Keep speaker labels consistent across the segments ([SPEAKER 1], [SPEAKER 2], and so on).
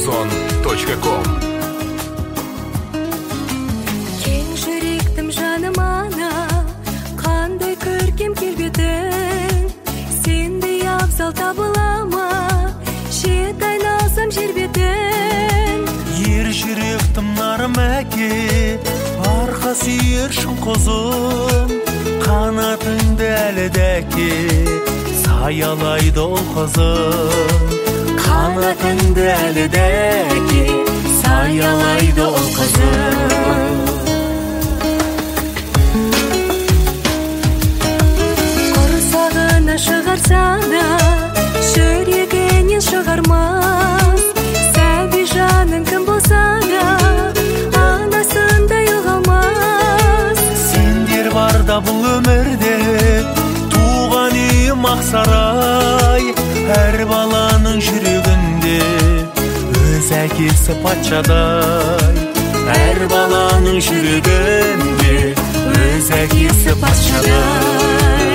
[SPEAKER 1] Ozon.com.
[SPEAKER 2] Кең жүректім жаным ана, қандай көркем келбедің, сендей абзал табылама, жет айналсам жер бетін.
[SPEAKER 3] Ер жүректім нарым әке, арқа сүйер шын қозым, қанатыңды әлі дәке, саялайды ол қызым. Қанатыңды әлі дәке, саялайды ол қызым.
[SPEAKER 2] Құрсағына шығарса да, жүрегінен шығармас. Сәби жаның кім болса да, анасындай ұғылмас.
[SPEAKER 3] Сендер барда бұл өмірде, туған үйім Ақсарай, әр баланың жүрегінде өз әкесі патшадай. Әр баланың жүрегінде өз әкесі патшадай.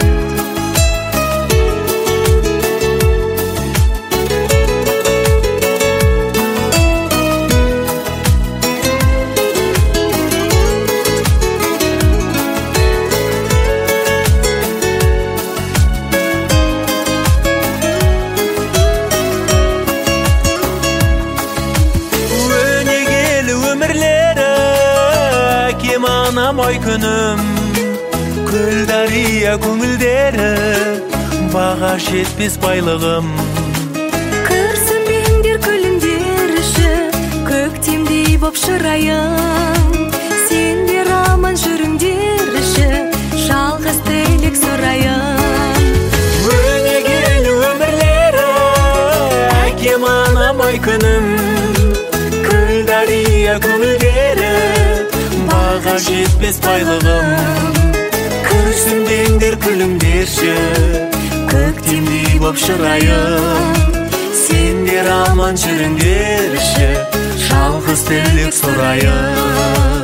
[SPEAKER 3] Ой күнім, көл дария көңілдері, баға жетпес байлығым.
[SPEAKER 2] Күрсінбеңдер күліңдерші, көктемдей боп шырайым. Сендер аман жүріңдерші, жалғыз тілек сұрайым.
[SPEAKER 3] Өнегелі өмірлері, әкем анам ой күнім, көл дария көңілдері, баға жетпес байлығым. Күрсінбеңдер күліңдерші, көктемдей боп шырайым. Сендер аман жүріңдерші, жалғыз тілек сұрайым.